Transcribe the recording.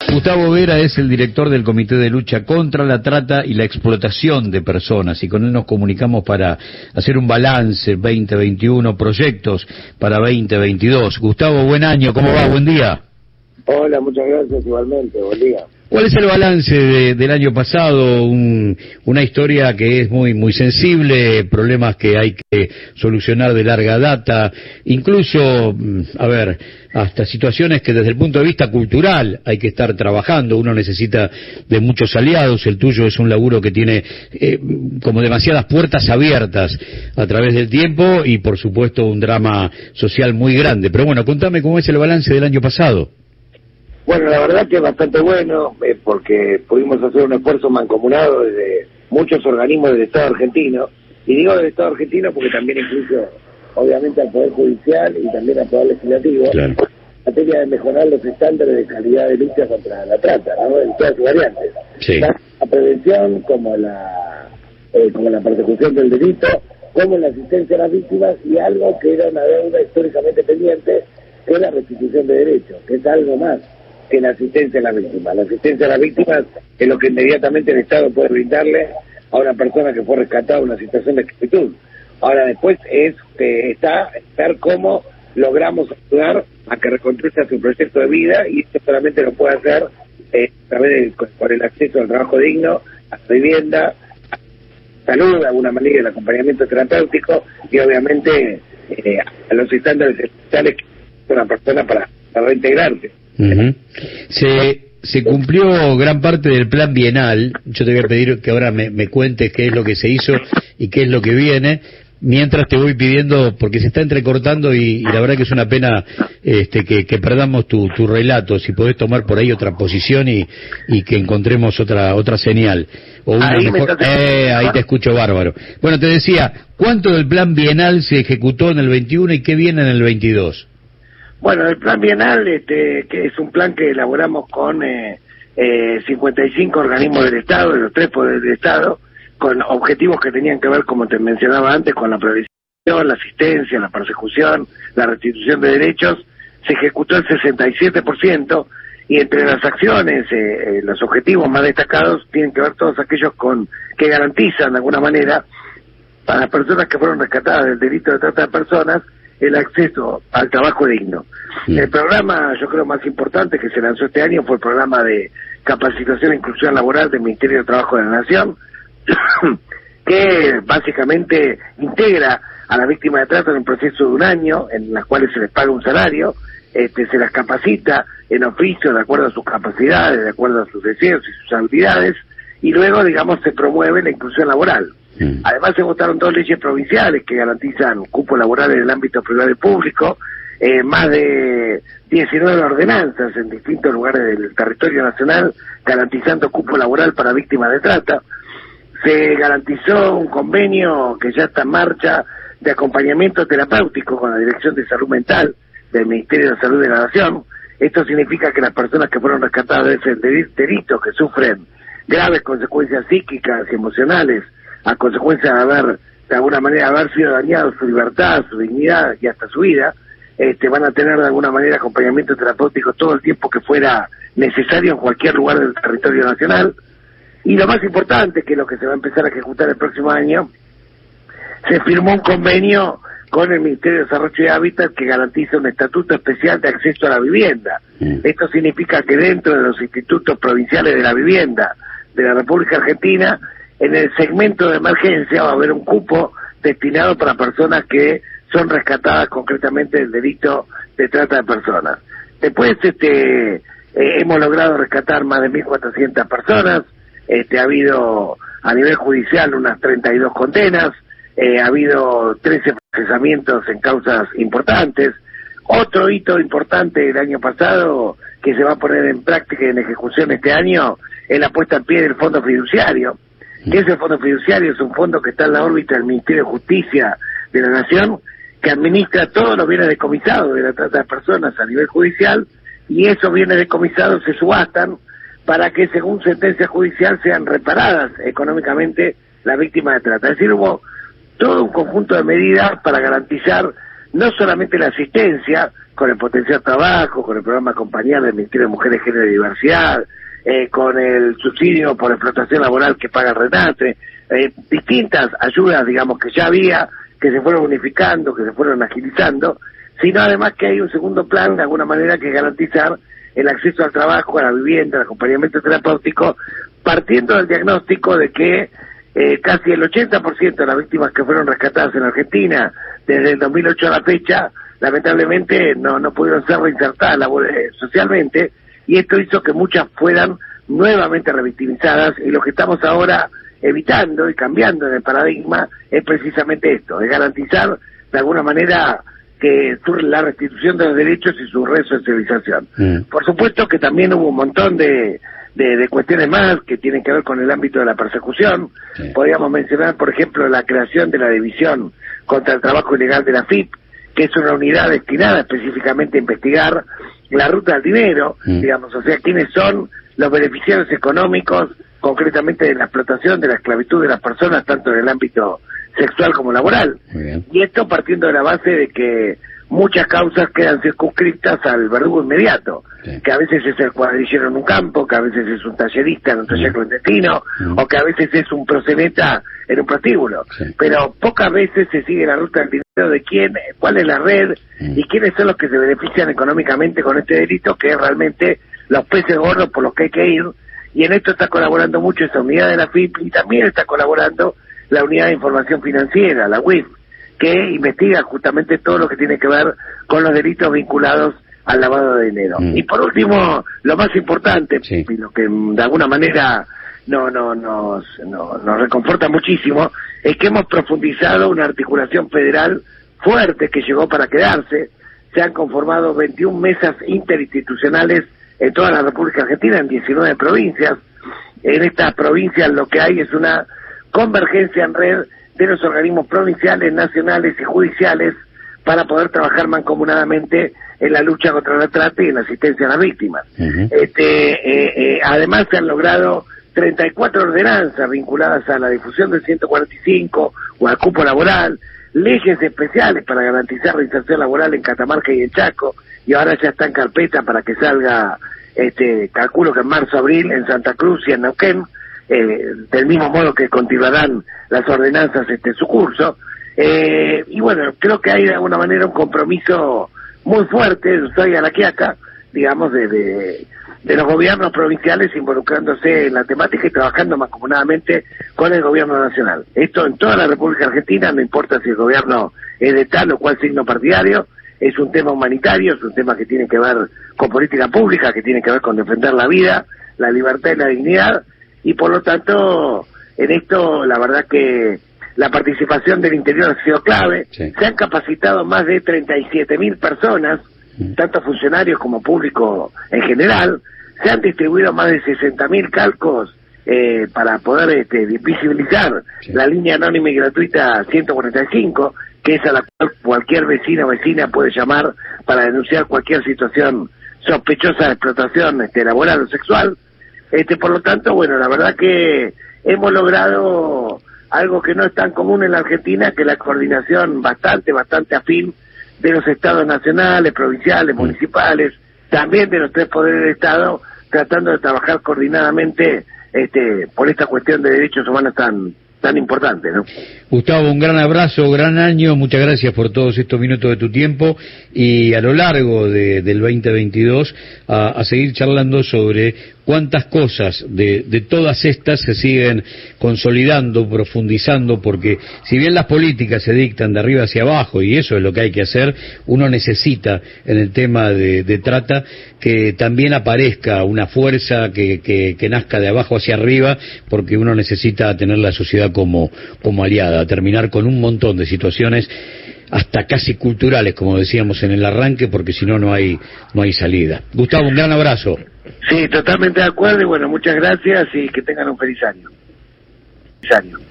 Gustavo Vera es el director del Comité de Lucha contra la Trata y la Explotación de Personas, y con él nos comunicamos para hacer un balance 2021, proyectos para 2022. Gustavo, buen año, ¿cómo va? Buen día. Hola, muchas gracias, igualmente, buen día. ¿Cuál es el balance del año pasado? Una historia que es muy sensible, problemas que hay que solucionar de larga data, incluso, hasta situaciones que desde el punto de vista cultural hay que estar trabajando. Uno necesita de muchos aliados. El tuyo es un laburo que tiene como demasiadas puertas abiertas a través del tiempo y, por supuesto, un drama social muy grande. Pero bueno, contame cómo es el balance del año pasado. Bueno, la verdad que es bastante bueno, porque pudimos hacer un esfuerzo mancomunado desde muchos organismos del Estado argentino, y digo del Estado argentino porque también incluye, obviamente, al Poder Judicial y también al Poder Legislativo, claro, en materia de mejorar los estándares de calidad de lucha contra la trata, ¿no?, en todas sus variantes. Sí. Tanto la prevención como la persecución del delito, como la asistencia a las víctimas, y algo que era una deuda históricamente pendiente, que es la restitución de derechos, que es algo más que la asistencia a las víctimas. La asistencia a las víctimas es lo que inmediatamente el Estado puede brindarle a una persona que fue rescatada en una situación de esclavitud. Ahora, después está ver cómo logramos ayudar a que reconstruya su proyecto de vida, y esto solamente lo puede hacer a través por el acceso al trabajo digno, a la vivienda, a salud, de alguna manera, el acompañamiento terapéutico y, obviamente, a los estándares esenciales que necesita una persona para reintegrarse. Uh-huh. Se cumplió gran parte del plan bienal. Yo te voy a pedir que ahora me cuentes qué es lo que se hizo y qué es lo que viene, mientras te voy pidiendo, porque se está entrecortando y la verdad que es una pena que perdamos tu relato. Si podés tomar por ahí otra posición y que encontremos otra señal o una ahí mejor. Ahí te escucho bárbaro. Bueno, te decía, ¿cuánto del plan bienal se ejecutó en el 21 y qué viene en el 22? Bueno, el plan bienal, que es un plan que elaboramos con 55 organismos del Estado, de los 3 poderes del Estado, con objetivos que tenían que ver, como te mencionaba antes, con la prevención, la asistencia, la persecución, la restitución de derechos. Se ejecutó el 67%, y entre las acciones, los objetivos más destacados tienen que ver todos aquellos que garantizan de alguna manera a las personas que fueron rescatadas del delito de trata de personas el acceso al trabajo digno. Sí. El programa, yo creo, más importante que se lanzó este año fue el programa de capacitación e inclusión laboral del Ministerio de Trabajo de la Nación, que básicamente integra a las víctimas de trata en un proceso de un año, en las cuales se les paga un salario, se las capacita en oficio de acuerdo a sus capacidades, de acuerdo a sus deseos y sus habilidades, y luego, digamos, se promueve la inclusión laboral. Además, se votaron 2 leyes provinciales que garantizan cupo laboral en el ámbito privado y público, más de 19 ordenanzas en distintos lugares del territorio nacional garantizando cupo laboral para víctimas de trata. Se garantizó un convenio que ya está en marcha de acompañamiento terapéutico con la Dirección de Salud Mental del Ministerio de Salud de la Nación. Esto significa que las personas que fueron rescatadas de ese delito, que sufren graves consecuencias psíquicas y emocionales a consecuencia de alguna manera haber sido dañado su libertad, su dignidad y hasta su vida, van a tener de alguna manera acompañamiento terapéutico todo el tiempo que fuera necesario en cualquier lugar del territorio nacional. Y lo más importante, que es lo que se va a empezar a ejecutar el próximo año, se firmó un convenio con el Ministerio de Desarrollo y Hábitat que garantiza un estatuto especial de acceso a la vivienda. Esto significa que dentro de los institutos provinciales de la vivienda de la República Argentina, en el segmento de emergencia va a haber un cupo destinado para personas que son rescatadas concretamente del delito de trata de personas. Después hemos logrado rescatar más de 1.400 personas, ha habido a nivel judicial unas 32 condenas, ha habido 13 procesamientos en causas importantes. Otro hito importante del año pasado que se va a poner en práctica y en ejecución este año es la puesta en pie del Fondo Fiduciario. ¿Qué es el Fondo Fiduciario? Es un fondo que está en la órbita del Ministerio de Justicia de la Nación, que administra todos los bienes decomisados de la trata de personas a nivel judicial, y esos bienes decomisados se subastan para que, según sentencia judicial, sean reparadas económicamente las víctimas de trata. Es decir, hubo todo un conjunto de medidas para garantizar no solamente la asistencia, con el potencial trabajo, con el programa Acompañar del Ministerio de Mujeres, Género y Diversidad, con el subsidio por explotación laboral que paga el RENATRE, distintas ayudas, digamos, que ya había, que se fueron unificando, que se fueron agilizando, sino además que hay un segundo plan, de alguna manera, que es garantizar el acceso al trabajo, a la vivienda, al acompañamiento terapéutico, partiendo del diagnóstico de que casi el 80% de las víctimas que fueron rescatadas en Argentina desde el 2008 a la fecha, lamentablemente no pudieron ser reinsertadas socialmente, y esto hizo que muchas fueran nuevamente revictimizadas, y lo que estamos ahora evitando y cambiando en el paradigma es precisamente esto, es garantizar de alguna manera que la restitución de los derechos y su resocialización. Por supuesto que también hubo un montón de cuestiones más que tienen que ver con el ámbito de la persecución. Sí. Podríamos mencionar, por ejemplo, la creación de la División contra el Trabajo Ilegal de la AFIP, que es una unidad destinada específicamente a investigar la ruta del dinero, digamos, o sea, quiénes son los beneficiarios económicos, concretamente de la explotación, de la esclavitud de las personas, tanto en el ámbito sexual como laboral. Y esto partiendo de la base de que muchas causas quedan circunscritas al verdugo inmediato, que a veces es el cuadrillero en un campo, que a veces es un tallerista en un taller clandestino, o que a veces es un proxeneta en un prostíbulo. Pero pocas veces se sigue la ruta del dinero de quién, cuál es la red, y quiénes son los que se benefician económicamente con este delito, que es realmente los peces gordos por los que hay que ir. Y en esto está colaborando mucho esa unidad de la FIP, y también está colaborando la Unidad de Información Financiera, la UIF, que investiga justamente todo lo que tiene que ver con los delitos vinculados al lavado de dinero. Y por último, lo más importante, y lo que de alguna manera nos reconforta muchísimo, es que hemos profundizado una articulación federal fuerte que llegó para quedarse. Se han conformado 21 mesas interinstitucionales en toda la República Argentina, en 19 provincias. En estas provincias lo que hay es una convergencia en red de los organismos provinciales, nacionales y judiciales para poder trabajar mancomunadamente en la lucha contra la trata y en la asistencia a las víctimas. Además se han logrado 34 ordenanzas vinculadas a la difusión del 145 o al cupo laboral, leyes especiales para garantizar la inserción laboral en Catamarca y en Chaco, y ahora ya está en carpeta para que salga, calculo que en marzo-abril en Santa Cruz y en Neuquén, del mismo modo que continuarán las ordenanzas en su curso. Y bueno, creo que hay de alguna manera un compromiso muy fuerte, soy a la quiaca, digamos, de los gobiernos provinciales involucrándose en la temática y trabajando mancomunadamente con el gobierno nacional. Esto en toda la República Argentina, no importa si el gobierno es de tal o cual signo partidario, es un tema humanitario, es un tema que tiene que ver con política pública, que tiene que ver con defender la vida, la libertad y la dignidad, y por lo tanto, en esto la verdad que la participación del interior ha sido clave. Se han capacitado más de 37.000 personas, tanto funcionarios como público en general. Se han distribuido más de 60.000 calcos para poder visibilizar la línea anónima y gratuita 145, que es a la cual cualquier vecino o vecina puede llamar para denunciar cualquier situación sospechosa de explotación laboral o sexual. Por lo tanto, bueno, la verdad que hemos logrado algo que no es tan común en la Argentina, que la coordinación bastante afín de los estados nacionales, provinciales, municipales, también de los 3 poderes del Estado, tratando de trabajar coordinadamente por esta cuestión de derechos humanos tan importante, ¿no? Gustavo, un gran abrazo, gran año, muchas gracias por todos estos minutos de tu tiempo, y a lo largo del 2022 a seguir charlando sobre cuántas cosas de todas estas se siguen consolidando, profundizando, porque si bien las políticas se dictan de arriba hacia abajo, y eso es lo que hay que hacer, uno necesita en el tema de trata que también aparezca una fuerza que nazca de abajo hacia arriba, porque uno necesita tener la sociedad como aliada, terminar con un montón de situaciones hasta casi culturales, como decíamos en el arranque, porque si no, no hay salida. Gustavo, un gran abrazo. Sí, totalmente de acuerdo, y bueno, muchas gracias y que tengan un feliz año.